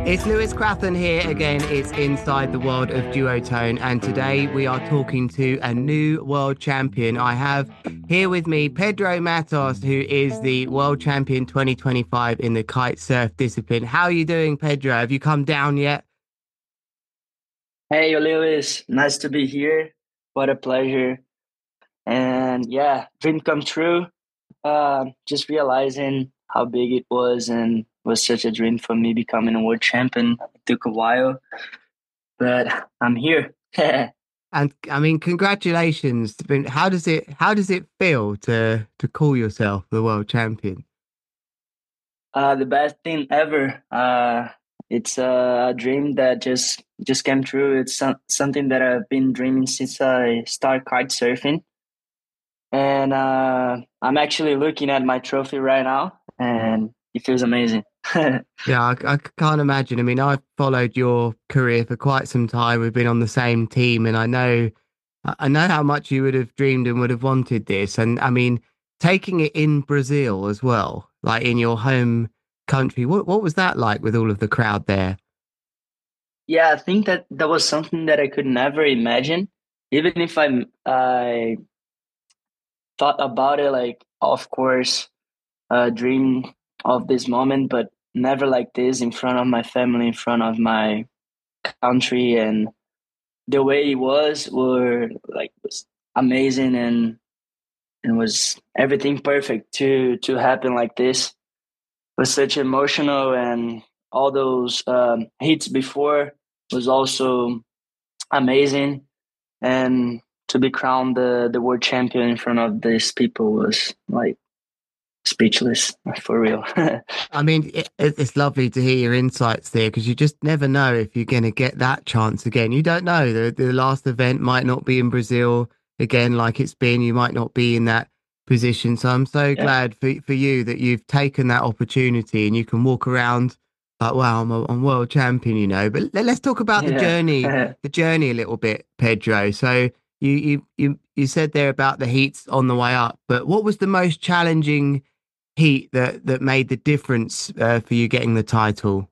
It's Lewis Crathern here again. It's Inside the World of Duotone, and today we are talking to a new world champion. I have here with me Pedro Matos, who is the world champion 2025 in the kite surf discipline. How are you doing, Pedro? Have you come down yet? Hey, Lewis, nice to be here. What a pleasure. And yeah, dream come true. Just realizing how big it was and was such a dream for me becoming a world champion. It took a while, but I'm here. And I mean, congratulations. How does it feel to call yourself the world champion? The best thing ever. It's a dream that just came true. It's something that I've been dreaming since I started kite surfing. And I'm actually looking at my trophy right now, and it feels amazing. Yeah, I can't imagine. I mean, I've followed your career for quite some time. We've been on the same team, and I know how much you would have dreamed and would have wanted this. And I mean, taking it in Brazil as well, like in your home country, what was that like with all of the crowd there? Yeah, I think that was something that I could never imagine. Even if I thought about it, like of course, dream of this moment, but never like this in front of my family, in front of my country, and the way it was amazing and was everything perfect to happen like this. Was such emotional, and all those hits before was also amazing, and to be crowned the world champion in front of these people was like speechless for real. I mean, it's lovely to hear your insights there because you just never know if you're going to get that chance again. You don't know. The last event might not be in Brazil again, like it's been. You might not be in that position. So I'm so Yeah, glad for you that you've taken that opportunity and you can walk around like, wow, I'm world champion, you know. But let's talk about yeah. the journey a little bit, Pedro. So you said there about the heats on the way up, but what was the most challenging heat that made the difference for you getting the title?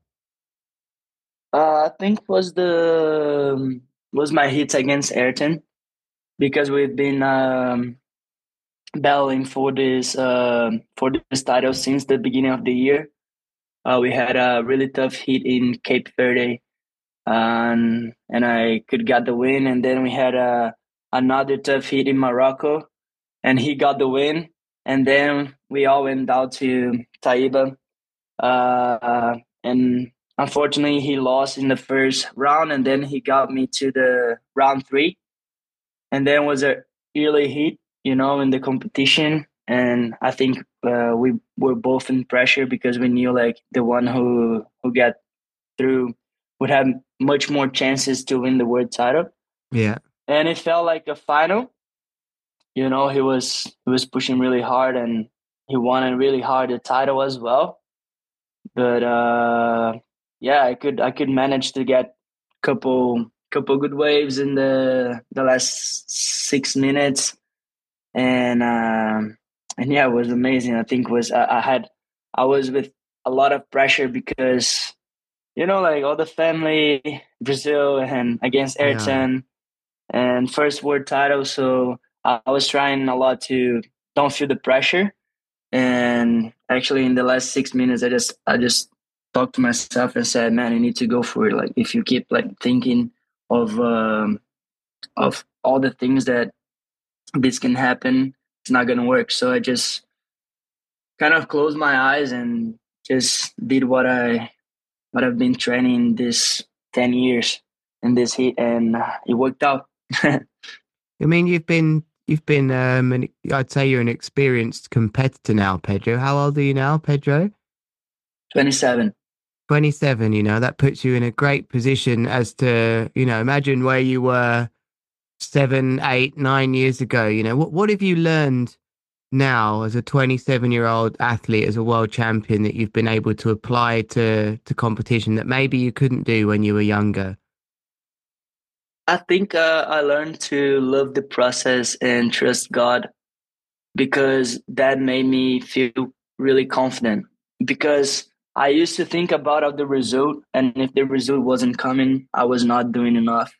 I think was my hits against Ayrton, because we've been battling for this title since the beginning of the year. We had a really tough hit in Cape Verde, and I could get the win. And then we had another tough hit in Morocco, and he got the win. And then we all went down to Taiba, and unfortunately he lost in the first round, and then he got me to the round three, and then was a early hit, in the competition. And I think we were both in pressure because we knew like the one who got through would have much more chances to win the world title. Yeah. And it felt like a final. He was pushing really hard, and he wanted really hard the title as well. But yeah, I could manage to get couple good waves in the last 6 minutes, and yeah, it was amazing. I think was I was with a lot of pressure because like all the family, Brazil, and against Yeah. Ayrton, and first world title. So I was trying a lot to don't feel the pressure. And actually, in the last 6 minutes, I just talked to myself and said, "Man, you need to go for it. Like, if you keep like thinking of all the things that this can happen, it's not gonna work." So I just kind of closed my eyes and just did what I've been training this 10 years in this heat, and it worked out. I mean, you've been I'd say you're an experienced competitor now, Pedro. How old are you now, Pedro? 27. 27, that puts you in a great position as to, imagine where you were 7, 8, 9 years ago. What have you learned now as a 27-year-old athlete, as a world champion, that you've been able to apply to competition that maybe you couldn't do when you were younger? I think I learned to love the process and trust God, because that made me feel really confident. Because I used to think about the result, and if the result wasn't coming, I was not doing enough.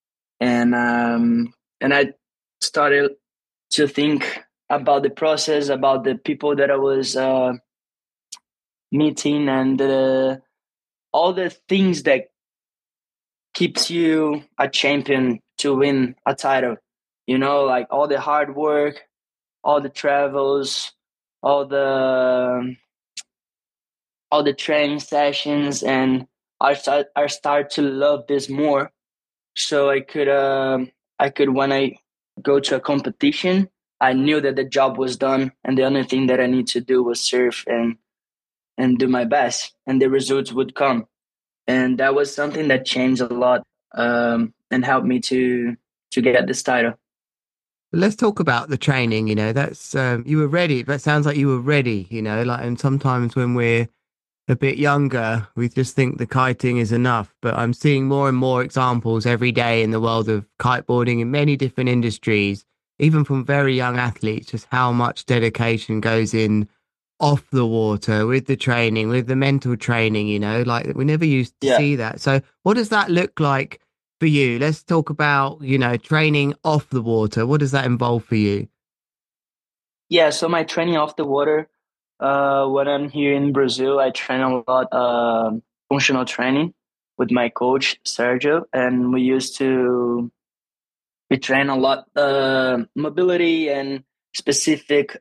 And I started to think about the process, about the people that I was meeting, and all the things that keeps you a champion to win a title. You know, like all the hard work, all the travels, all the all the training sessions, and I start to love this more. So I could when I go to a competition, I knew that the job was done, and the only thing that I need to do was surf and do my best, and the results would come. And that was something that changed a lot, and helped me to get this title. Let's talk about the training. That's you were ready. That sounds like you were ready. Like, and sometimes when we're a bit younger, we just think the kiting is enough. But I'm seeing more and more examples every day in the world of kiteboarding in many different industries, even from very young athletes, just how much dedication goes in off the water with the training, with the mental training, like we never used to Yeah, see that. So what does that look like for you? Let's talk about, training off the water. What does that involve for you? yeah. So my training off the water, when I'm here in Brazil, I train a lot functional training with my coach Sergio, and we train a lot mobility and specific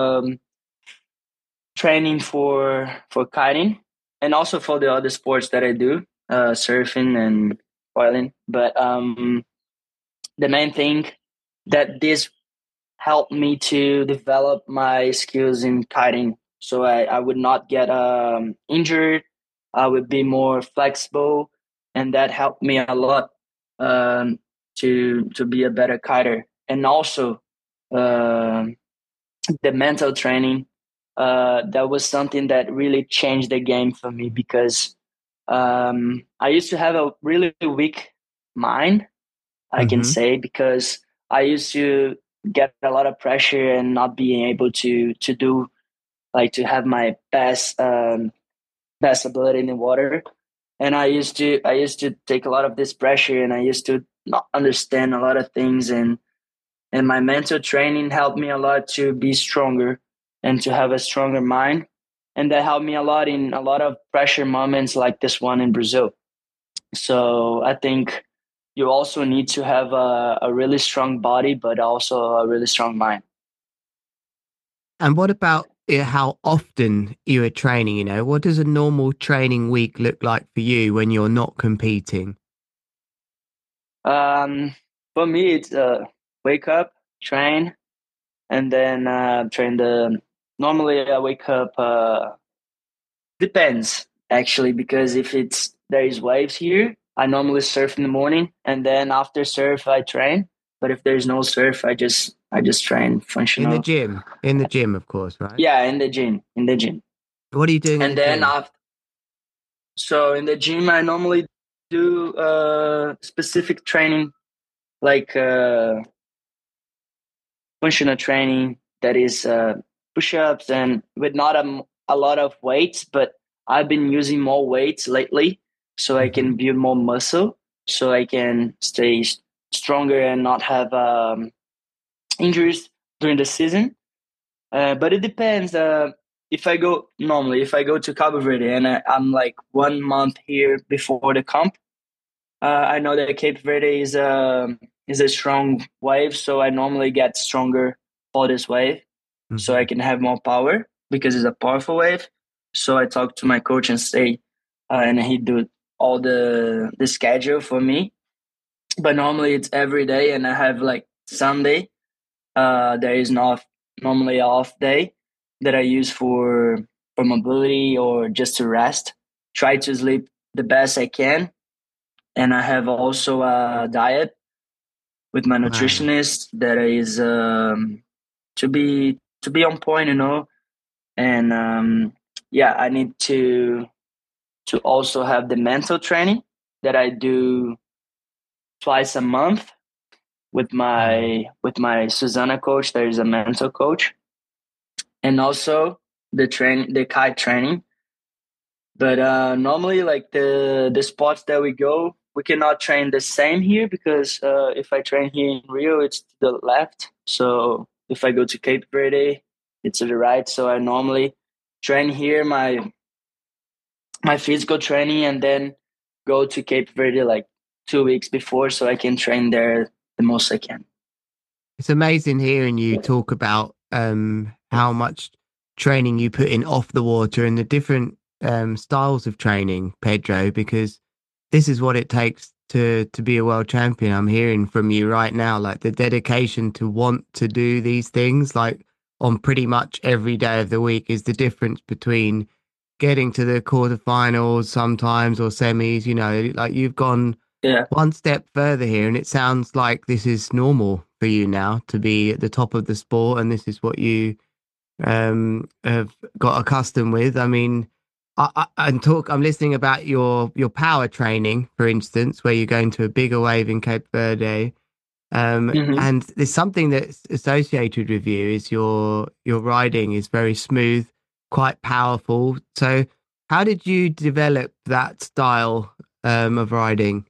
training for kiting, and also for the other sports that I do, surfing and foiling. But the main thing that this helped me to develop my skills in kiting, so I would not get injured. I would be more flexible, and that helped me a lot, um, to be a better kiter. And also, um the mental training, that was something that really changed the game for me, because I used to have a really weak mind, I can Hmm. say, because I used to get a lot of pressure and not being able to do, like, to have my best ability in the water. And I used to take a lot of this pressure, and I used to not understand a lot of things, and my mental training helped me a lot to be stronger and to have a stronger mind, and that helped me a lot in a lot of pressure moments like this one in Brazil. So I think you also need to have a really strong body, but also a really strong mind. And what about how often you are training? What does a normal training week look like for you when you're not competing? um, for me, it's wake up, train, and then train the normally I wake up, depends, actually, because if it's there is waves here, I normally surf in the morning, and then after surf I train. But if there's no surf, I just train In the functional. gym, in the gym, of course, right? Yeah, in the gym. What are you doing in And the then gym? after, so in the gym I normally do specific training, like functional training, that is push-ups, and with not a lot of weights, but I've been using more weights lately, so I Hmm. can build more muscle, so I can stay stronger and not have injuries during the season. But it depends. If I go to Cabo Verde and I'm like 1 month here before the comp, I know that Cape Verde is a strong wave, so I normally get stronger for this wave, so I Hmm. can have more power because it's a powerful wave. So I talk to my coach and say, and he do all the schedule for me. But normally it's every day, and I have like Sunday. There is not normally an off day that I use for mobility or just to rest. Try to sleep the best I can, and I have also a diet with my Wow. nutritionist that is to be on point, and yeah, I need to also have the mental training that I do twice a month with Wow. my Susanna coach. There is a mental coach, and also the kite training. But normally, like the spots that we go, we cannot train the same here because if I train here in Rio, it's to the left. So if I go to Cape Verde, it's to the right. So I normally train here my physical training and then go to Cape Verde like 2 weeks before, so I can train there the most I can. It's amazing hearing you talk about how much training you put in off the water and the different styles of training, Pedro, because this is what it takes to be a world champion. I'm hearing from you right now, like the dedication to want to do these things, like on pretty much every day of the week, is the difference between getting to the quarterfinals sometimes or semis. You know, like you've gone Yeah. one step further here, and it sounds like this is normal for you now to be at the top of the sport, and this is what you have got accustomed with. I mean, I'm listening about your power training, for instance, where you're going to a bigger wave in Cape Verde. Hmm. And there's something that's associated with you is your riding is very smooth, quite powerful. So, how did you develop that style of riding?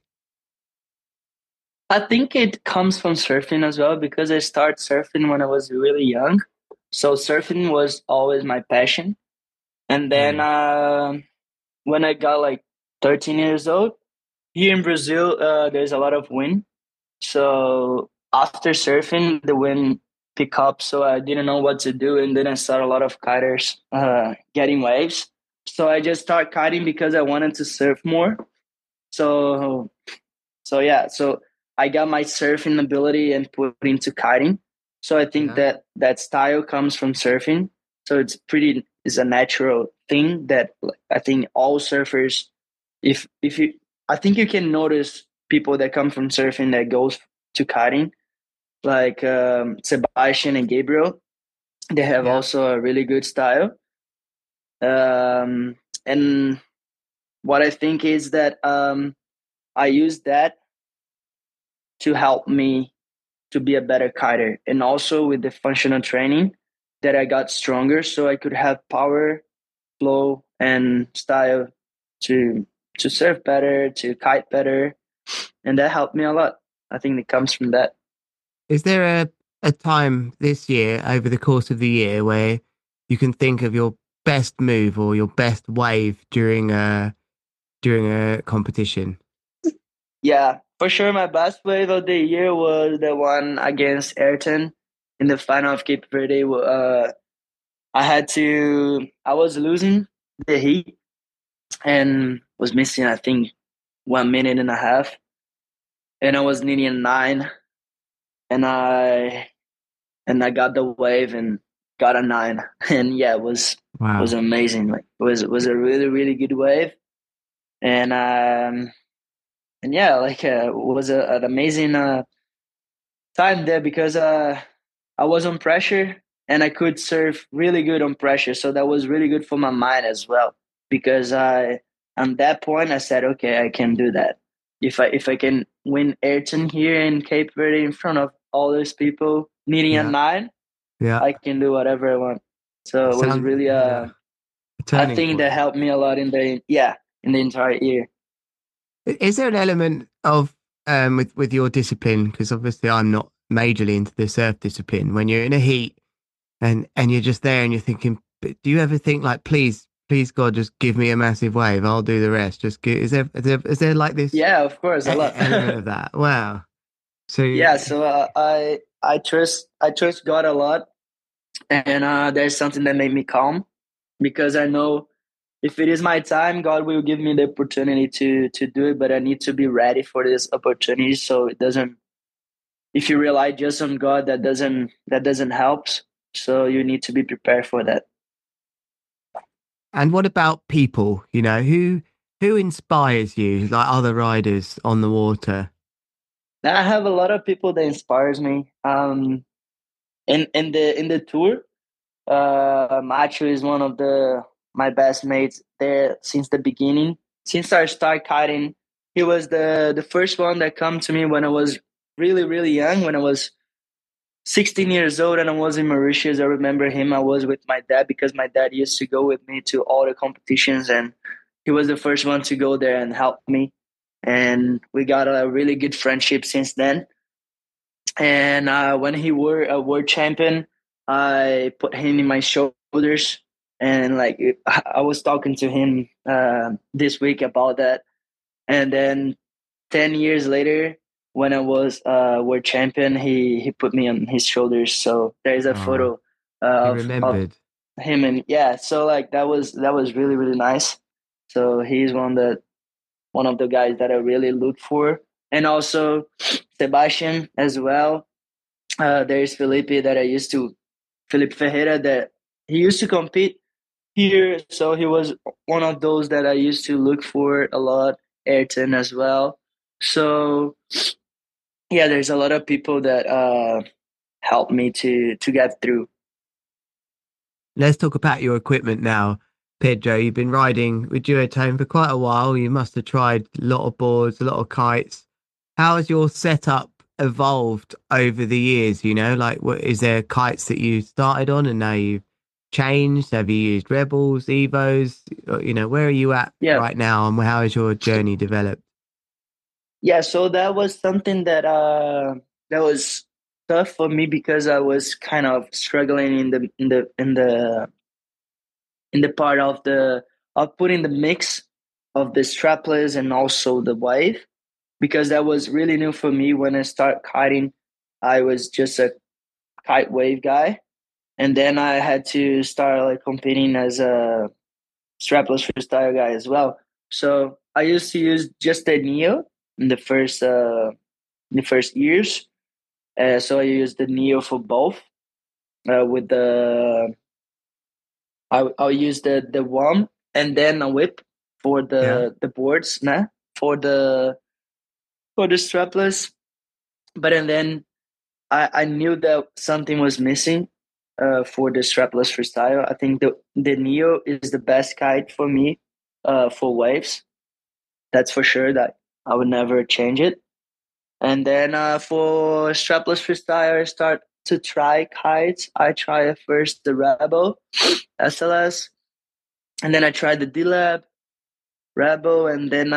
I think it comes from surfing as well because I started surfing when I was really young. So surfing was always my passion. And then Mm. when I got like 13 years old, here in Brazil, there's a lot of wind. So after surfing, the wind picked up, so I didn't know what to do, and then I saw a lot of kiters getting waves. So I just started kiting because I wanted to surf more. So so I got my surfing ability and put into kiting. So I think Yeah. that that style comes from surfing. So it's a natural thing that like, I think all surfers, if you, I think you can notice people that come from surfing that goes to kiting, like Sebastian and Gabriel. They have Yeah. also a really good style. And what I think is that I use that to help me to be a better kiter, and also with the functional training that I got stronger, so I could have power, flow, and style to to surf better, to kite better, and that helped me a lot. I think it comes from that. Is there a time this year, over the course of the year, where you can think of your best move or your best wave during a competition? Yeah, for sure. My best wave of the year was the one against Ayrton in the final of Cape Verde. I was losing the heat and was missing, I think, 1 minute and a half, and I was needing a nine, and I got the wave and got a nine, and yeah, it was Wow. amazing. Like it was a really really good wave, and yeah, like it was an amazing time there because I was on pressure and I could surf really good on pressure. So that was really good for my mind as well. Because on that point I said, okay, I can do that. If I can win Ayrton here in Cape Verde in front of all those people needing a Yeah. nine, Yeah. I can do whatever I want. So it was Sound really yeah. A I turning think that point. helped me a lot in the entire year. Is there an element of with your discipline? Because obviously I'm not majorly into the surf discipline. When you're in a heat and you're just there and you're thinking, but do you ever think like, please God, just give me a massive wave. I'll do the rest. Just give, is there like this Yeah, of course, a lot. element of that? Wow. So Yeah, so I trust God a lot, and there's something that made me calm because I know if it is my time, God will give me the opportunity to do it, but I need to be ready for this opportunity. So it doesn't. If you rely just on God, that doesn't help. So you need to be prepared for that. and what about people? You know, who inspires you, like other riders on the water? Now I have a lot of people that inspires me. In the tour, Macho is one of the my best mates there since the beginning. Since I started kiting, he was the first one that come to me when I was really really young. When I was 16 years old and I was in Mauritius, I remember him. I was with my dad because my dad used to go with me to all the competitions, and he was the first one to go there and help me, and we got a really good friendship since then. And when he were a world champion, I put him in my shoulders, and like I was talking to him this week about that. And then 10 years later, when I was world champion, he put me on his shoulders. So there's a Oh, photo he of remembered. him, and yeah, so like that was really really nice. So he's one of the guys that I really look for, and also Sebastian as well. There's Felipe that I used to Felipe Ferreira that he used to compete here, so he was one of those that I used to look for a lot. Ayrton as well. So yeah, there's a lot of people that help me to get through. Let's talk about your equipment now, Pedro. You've been riding with Duotone for quite a while. You must have tried a lot of boards, a lot of kites. How has your setup evolved over the years? You know, like what is there kites that you started on and now you've changed? Have you used Rebels, Evos? You know, where are you at Yeah, right now and how has your journey developed? yeah. So that was something that was tough for me because I was kind of struggling in the part of putting the mix of the strapless and also the wave, because that was really new for me when I start kiting. I was just a kite wave guy, and then I had to start like competing as a strapless freestyle guy as well. So I used to use just the Neo in the first years. So I used the Neo for both. With the I'll use the one and then a whip for Yeah. the boards, nah, for the for the strapless. But and then I knew that something was missing for the strapless freestyle. I think the Neo is the best kite for me for waves. That's for sure. That I would never change it. And then for strapless freestyle, I start to try kites. I try at first the Rebel SLS, and then I tried the D Lab Rebel, and then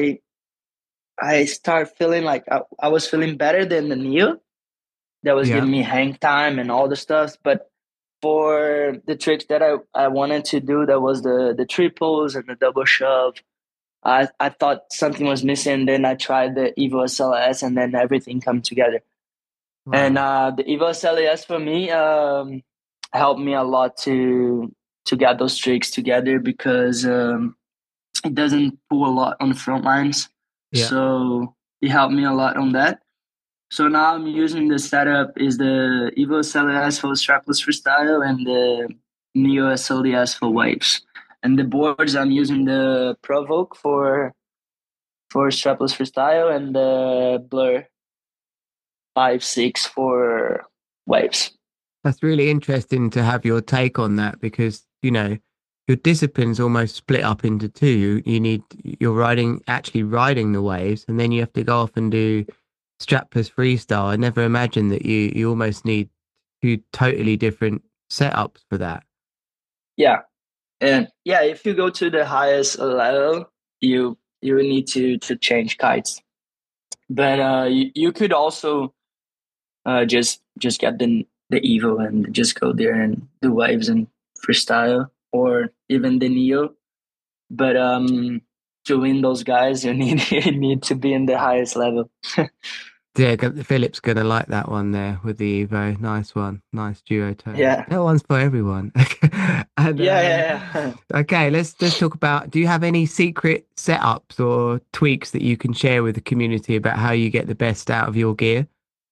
I start feeling like I was feeling better than the Neo. That was Yeah. giving me hang time and all the stuff. But for the tricks that I wanted to do, that was the triples and the double shove. I thought something was missing. Then I tried the Evo SLS, and then everything come together. And Wow. the Evo SLS for me helped me a lot to get those tricks together, because it doesn't pull a lot on the front lines. Yeah. So it helped me a lot on that. So now I'm using the setup is the Evo SLS for strapless freestyle and the Neo SLDS for waves. And the boards I'm using the Provoke for strapless freestyle and the Blur 5-6 for waves. That's really interesting to have your take on that because, you know, your discipline's almost split up into two. You're actually riding the waves, and then you have to go off and do strapless freestyle. I never imagined that you almost need two totally different setups for that. Yeah. And yeah, if you go to the highest level, you need to change kites. But you could also just get the Evo and just go there and do waves and freestyle, or even the Neo. But to win those guys, you need you need to be in the highest level. Yeah, Philip's gonna like that one there with the Evo. Nice one, nice duo tone. Yeah, That one's for everyone. And yeah, yeah, yeah. okay, let's talk about. Do you have any secret setups or tweaks that you can share with the community about how you get the best out of your gear?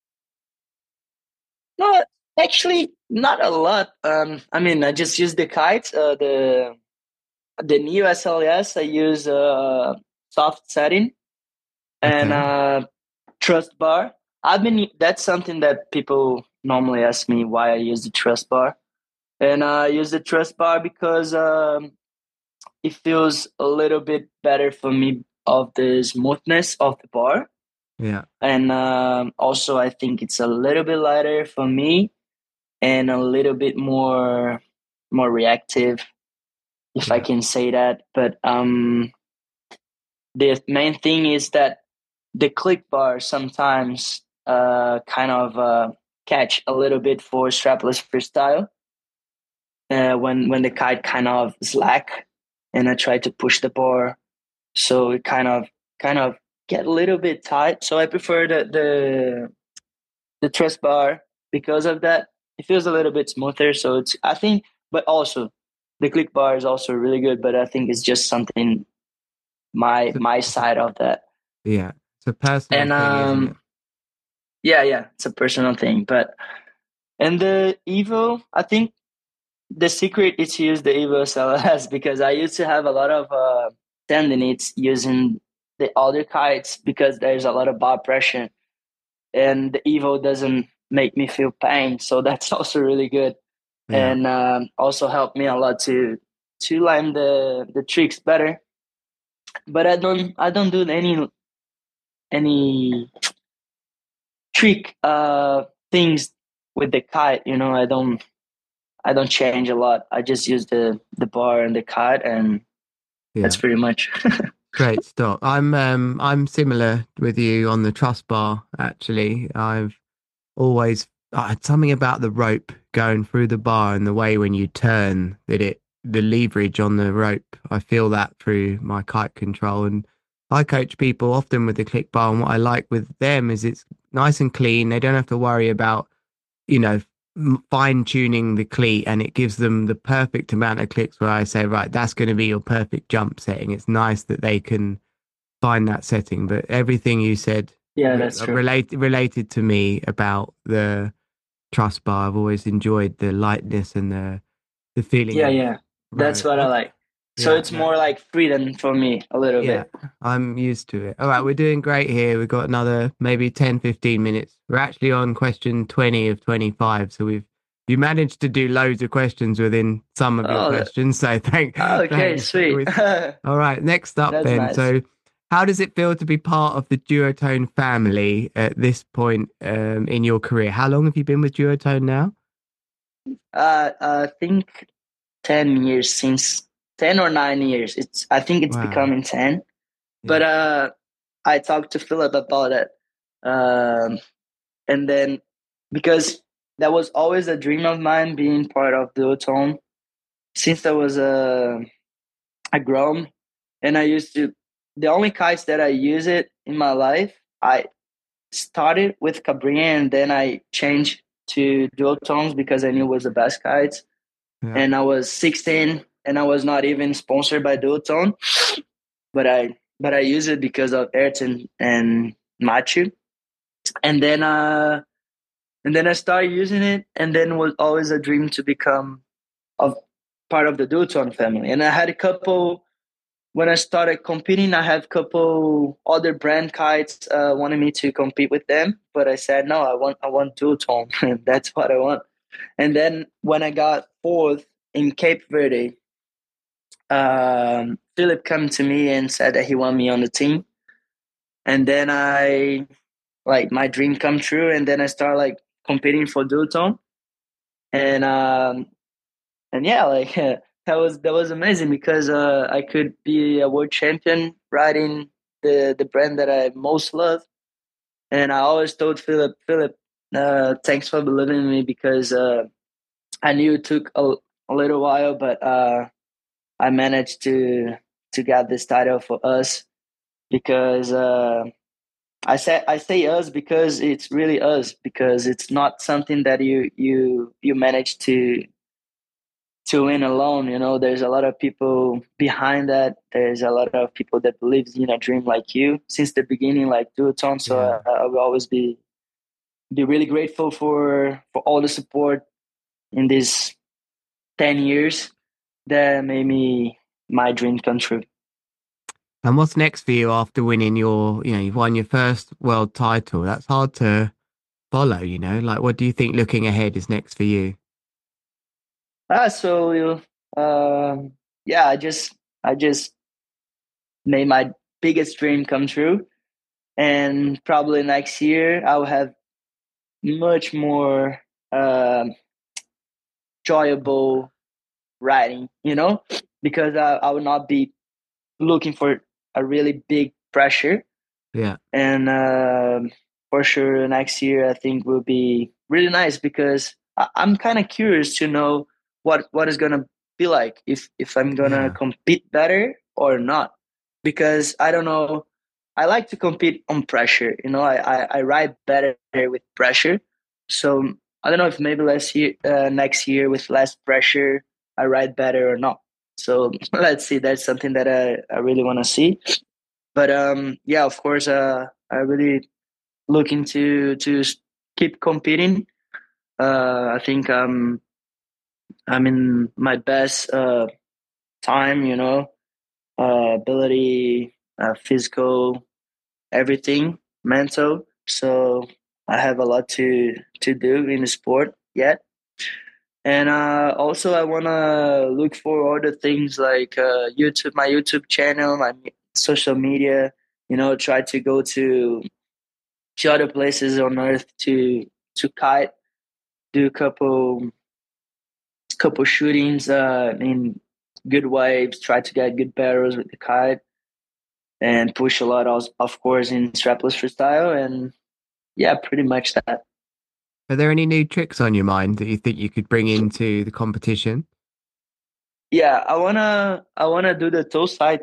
No, actually, not a lot. I mean, I just use the kites. The new SLS, I use soft setting and Okay, trust bar. That's something that people normally ask me why I use the trust bar. And I use the trust bar because it feels a little bit better for me of the smoothness of the bar. yeah. And also, I think it's a little bit lighter for me and a little bit more reactive. if I Yeah. can say that. But the main thing is that the click bar sometimes kind of catch a little bit for strapless freestyle when the kite kind of slack and I try to push the bar, so it kind of get a little bit tight. So I prefer the truss bar because of that. It feels a little bit smoother. So it's I think, but also the click bar is also really good. But I think it's just something So, my side of that. yeah. It's a personal And thing, isn't it? yeah, it's a personal thing. But and the Evo, I think the secret is to use the Evo SLS because I used to have a lot of tendinitis using the other kites because there's a lot of bob pressure and the Evo doesn't make me feel pain. So that's also really good Yeah. and also helped me a lot to learn the tricks better. But I don't do any trick things with the kite. I don't change a lot. I just use the bar and the kite, and that's Yeah. pretty much. Great stuff. I'm similar with you on the truss bar, actually. I've always something about the rope going through the bar and the way when you turn that the leverage on the rope. I feel that through my kite control, and I coach people often with the click bar. And what I like with them is it's nice and clean. They don't have to worry about you know fine tuning the cleat, and it gives them the perfect amount of clicks where I say, right, that's going to be your perfect jump setting. It's nice that they can find that setting. But everything you said Yeah, that's true. related to me about the truss bar. I've always enjoyed the lightness and the feeling Yeah, of yeah, that's rowing. what I What? like. So Yeah, it's no, more like freedom for me a little yeah, bit. I'm used to it. All right, we're doing great here. We've got another maybe 10, 15 minutes. We're actually on question 20 of 25. So you managed to do loads of questions within some of your Oh, questions. So okay, thanks. sweet. All right, next up That's then. nice. So how does it feel to be part of the Duotone family at this point in your career? How long have you been with Duotone now? I think 10 years, since 10 or 9 years. I think it's Wow. becoming 10. But Yeah. I talked to Philip about it, um, and then because that was always a dream of mine, being part of Duotone since I was a grown, and I used to. The only kites that I use it in my life, I started with Cabrinha and then I changed to dual tones because I knew it was the best kites. Yeah. And I was 16 and I was not even sponsored by Duotone, but I use it because of Ayrton and Machu. And then I started using it, and then was always a dream to become of part of the Duotone family. And I had a couple when I started competing. I had a couple other brand kites wanted me to compete with them, but I said no. I want Duotone, and that's what I want. And then when I got fourth in Cape Verde, Philip came to me and said that he wanted me on the team. And then I like my dream come true, and then I started like competing for Duotone, and yeah, like that was amazing because I could be a world champion riding the brand that I most love. And I always told Philip, thanks for believing in me because I knew it took a little while, but I managed to get this title for us because I say us because it's really us, because it's not something that you manage to win alone. There's a lot of people behind that. There's a lot of people that believes in a dream like you since the beginning, like Duotone. So Yeah. I will always be really grateful for all the support in these 10 years that made me my dream come true. And what's next for you after winning you've won your first world title? That's hard to follow. Like, what do you think looking ahead is next for you? So yeah, I just made my biggest dream come true, and probably next year I'll have much more enjoyable riding. because I will not be looking for a really big pressure. Yeah. And for sure, next year I think will be really nice because I'm kind of curious to know what is gonna be like if I'm gonna Yeah. compete better or not. Because I don't know, I like to compete on pressure. You know, I ride better with pressure. So I don't know if maybe next year with less pressure, I ride better or not. So let's see. That's something that I really want to see. But yeah, of course, I really looking to keep competing. I think I'm in my best time, you know, ability, physical, everything, mental. So I have a lot to do in the sport yet. And also, I wanna look for other things like YouTube, my YouTube channel, my social media. You know, try to go to other places on Earth to kite, do a couple shootings in good waves, try to get good barrels with the kite, and push a lot, of course, in strapless freestyle. And yeah, pretty much that. Are there any new tricks on your mind that you think you could bring into the competition? Yeah, I wanna do the toe side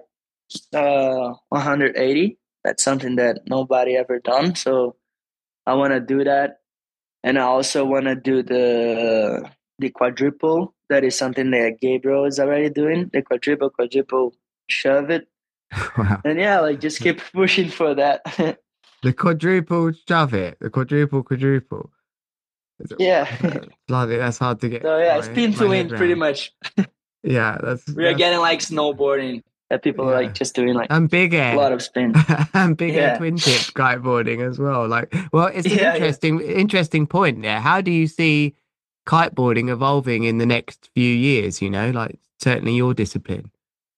180. That's something that nobody ever done. So I wanna do that, and I also wanna do the quadruple. That is something that Gabriel is already doing. The quadruple, shove it, Wow. and yeah, like just keep pushing for that. The quadruple shove it. The quadruple. Yeah. Bloody, that's hard to get So yeah, spin my to head win, pretty round. much. Yeah, We are that's getting like snowboarding that people are like yeah. just doing like And big a air. lot of spin. And big air Yeah. twin tip kiteboarding as well. Like, well, it's an Yeah, yeah. interesting point there. How do you see kiteboarding evolving in the next few years? You know, like certainly your discipline.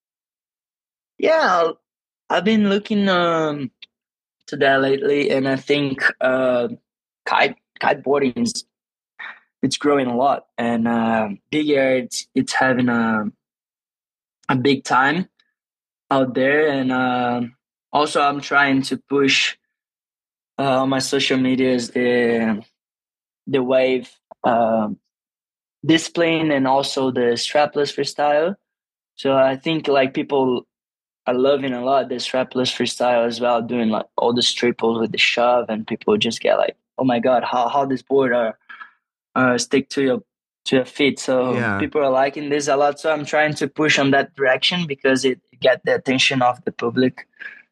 Yeah, I've been looking to that lately, and I think kiteboarding is it's growing a lot, and big air it's having a big time out there, and also I'm trying to push on my social medias the wave discipline and also the strapless freestyle. So I think like people are loving a lot the strapless freestyle as well, doing like all the triples with the shove, and people just get like, oh my god, how this board are stick to your feet. So Yeah. people are liking this a lot. So I'm trying to push on that direction because it get the attention of the public.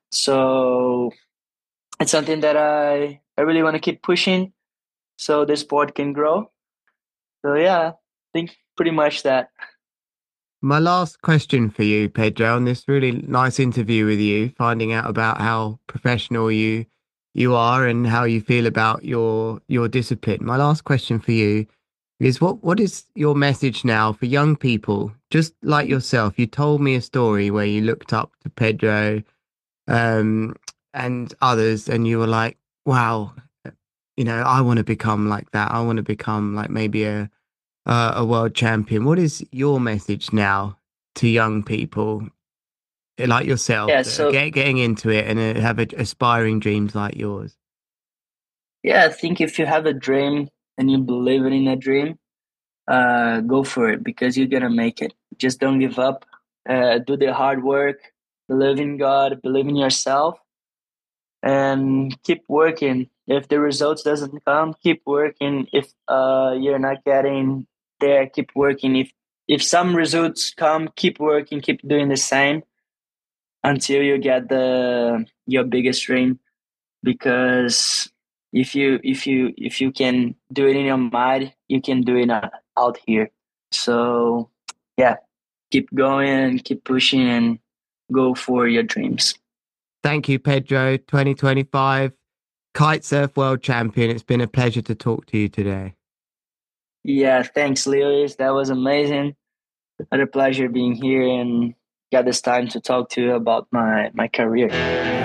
So it's something that I really want to keep pushing so the sport can grow. So yeah, I think pretty much that. My last question for you, Pedro, on this really nice interview with you, finding out about how professional you are and how you feel about your discipline. My last question for you is what is your message now for young people just like yourself? You told me a story where you looked up to Pedro um and others and you were like, wow, you know, I want to become like that. I want to become like maybe a world champion. What is your message now to young people like yourself Yeah, that are so getting into it and have aspiring dreams like yours? yeah, I think if you have a dream and you believe in a dream, go for it because you're gonna make it. Just don't give up. Do the hard work. Believe in God. Believe in yourself, and keep working. If the results doesn't come, keep working. If you're not getting there, keep working. If some results come, keep working. Keep doing the same until you get the your biggest dream. Because if you can do it in your mind, you can do it out here. So yeah, keep going, keep pushing, and go for your dreams. Thank you, Pedro. 2025 kitesurf world champion. It's been a pleasure to talk to you today. Yeah, thanks, Lewis. That was amazing. Had a pleasure being here and got this time to talk to you about my career.